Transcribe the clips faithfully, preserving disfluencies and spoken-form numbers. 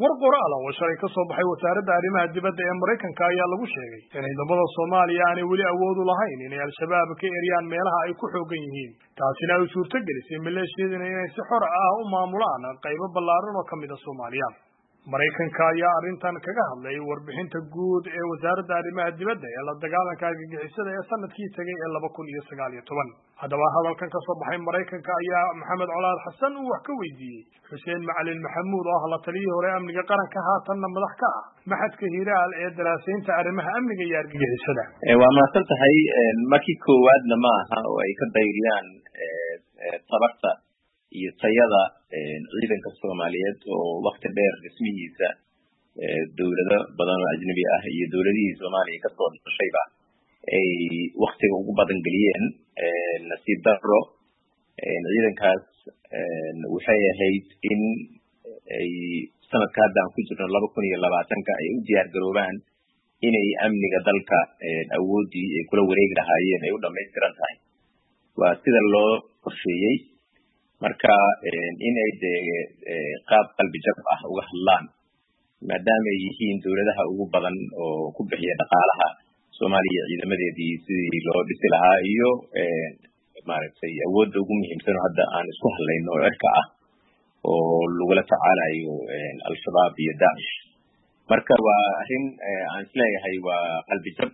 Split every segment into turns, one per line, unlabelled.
war qoraal oo shalay ka soo baxay wasaaradda arrimaha dibadda ee Mareykanka ayaa lagu sheegay in ciidamada Soomaaliya aanay weli awood u lahayn inay al-shabaab ka eriyaan meelaha ay ku xoogan yihiin taasina ay suurto gelisay maleeshiyada inay si xor ah u maamulaan qaybo ballaaran oo ka mid ah Soomaaliya. Mareykanka ayaa arrintan kaga hadlay warbixinta guud ee wasaaradda arrimaha dibadda ee la dagaalanka argagixisada ee sanadkii tagay ee laba kun iyo sagaal iyo toban. Haddaba hadalkan ka soo baxay Mareykanka ayaa Maxamed Colaad Xasan uu wax ka weydiiyey Xuseen Macalin Maxamuud oo la taliyay hore amniga qaranka haatanna madax ka ah maxadka Hiiraal ee daraasaynta arrimaha amniga iyo argagixisada.
Ee waa maasan tahay markii koowaadna ma aha oo ay ka dayriyaan tabarta iyo tayada ciidanka Soomaaliyeed oo waqti dheer dhismihiisa dawlado badan oo ajnabi ah iyo dawladihii Soomaaliya ka soo dhashayba ay waqtiga ugu badan galiyeen nasiib darro ciidankaas waxay ahayd in ay sanadka hadda aan ku jirno laba kun iyo labaatanka ay u diyaar garoobaan inay amniga dalka awoodii ay kula wareegi lahaayeen ay u dhamaystiran tahay waa sida loo qorsheeyey marka in ay qaab qalbi jab ah uga hadlaan maadaama ay yihiin dawladaha ugu badan oo ku bixiya dhaqaalaha Soomaaliya ciidamadeedii sidii loo dhisi lahaa iyo maaragtay awoodda ugu muhiimsan hadda aan isku hadlayno oo cirka ah oo lagula tacaalayo al-shabaab iyo Daesh marka waa arrin aan isleeyahay waa qalbi jab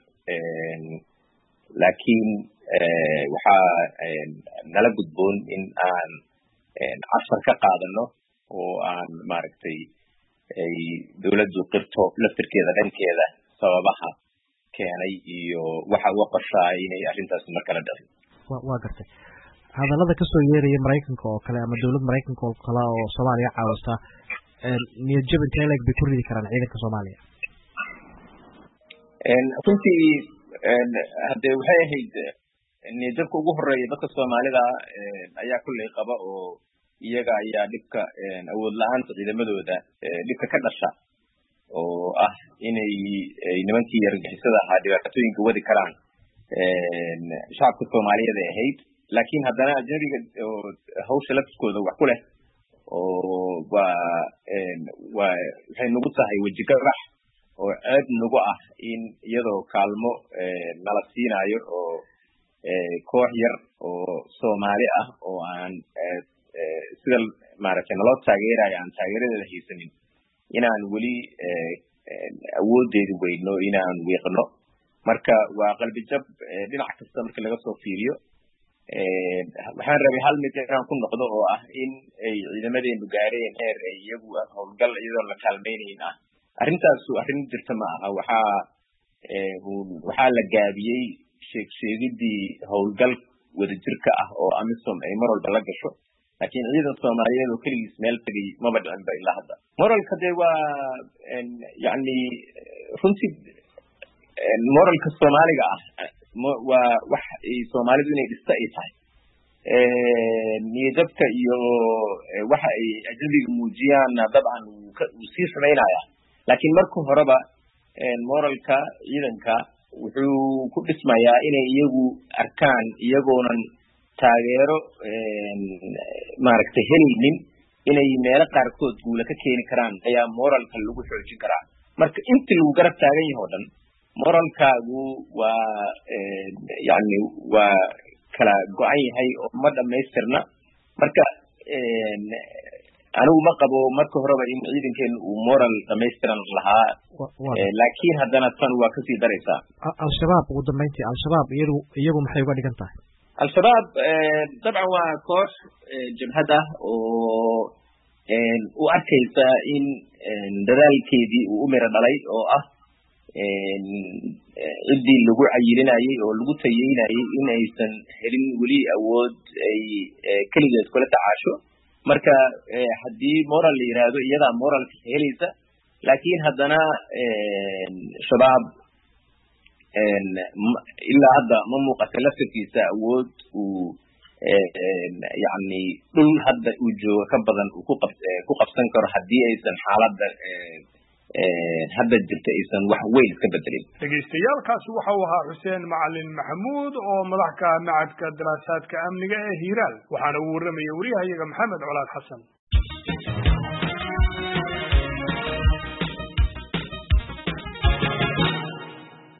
laakiin waxaa nala gudboon in aan cashar ka qaadano oo aan maaragtay ay dawladdu qirto laftirkeeda dhankeeda sababaha keenay iyo waxa uu qorshaay inay arrintaas markala dhacdo
waa gartay hadallada ka soo yeeraya Mareykanka oo kale ama dawladda Mareykanka oo kale oo Soomaaliya caawista niyad jab intee leeg bay ku ridi karaan ciidanka Soomaaliya
en runtii hadda waxay ahayd niyad jabka ugu horeeya dadka Soomaalida ayaa kulley qaba oo iyaga ayaa dhibka awood la'aanta ciidamadooda dhibka ka dhasha oo ah inay nimankii argagixisada ahaa dhibaatooyinka wadi karaan shacabka Soomaaliyeed ay ahayd laakiin haddana ajnabiga hawsha laftiskooda wax ku leh oo waa waa waxay nagu tahay wajigabax oo aad nagu ah in iyadoo kaalmo nala siinayo oo koox yar oo Soomaali ah oo aan sida maaragtay naloo taageerayo aan taageeradeeda haysanin inaan weli awoodeedu weyno inaan weeqno marka waa qalbi jab dhinac kasta marka laga soo fiiriyo waxaan rabay hal mid inaan ku noqdo oo ah in ay ciidamadeenu gaareen heer ay iyagu howlgal iyadoo la kaalmaynayn ah arrintaas arrin jirta ma aha waxaa waxaa la gaabiyey sheeg sheegidii howlgal wadajirka ah oo amisom ay mar walba la gasho laakiin ciidan Soomaaliyeed oo kaligiis meel tagay maba dhicin ba ilaa hadda moralka de waa yani runtii moralka Soomaaliga ah waa wax ay Soomaalidu inay dhista ay tahay niyadabka iyo waxa ay ajnabiga muujiyaan dabcan uu sii sameynaya laakiin marka horeba moralka ciidanka wuxuu ku dhismayaa inay iyagu arkaan iyagoonan taageero maaragtay helinin inay meelo qaarkood guula ka keeni karaan ayaa moralka lagu xoojin karaa marka intii lagu garab taagan yahay oo dhan moralkaagu waa yani waa kala go-an yahay oo ma dhamaystirna marka anigu ma qabo marka horeba in ciidankeenu uu moral dhamaystiran lahaa laakiin haddana tan waa kasii daraysaa
al-shabaab ugu dambeyntii al-shabaab iyagu iyagu maxay uga dhigan tahay
al-shabaab dabcan waa koox jabhad ah oo u arkaysa in dadaalkeedii uu u miro dhalay oo ah ciddii lagu cayilinayay oo lagu tayeynayay in aysan helin weli awood ay keligeed kula tacaasho marka haddii moral la yiraahdo iyadaa moralka helaysa laakiin haddana shabaab ilaa hadda ma muuqata laftirkiisa awood uu yani dhul hadda uu joogo ka badan uu ku qab ku qabsan karo haddii aysan xaaladda hadda jirta aysan wax weyn iska bedelin
dhegeystayaaalkaasi waxa uu ahaa Xuseen Macalin Maxamuud oo madax ka ah macadka daraasaadka amniga ee Hiiraal waxaana uu waramayay wariyahayaga Maxamed Colaad Xasan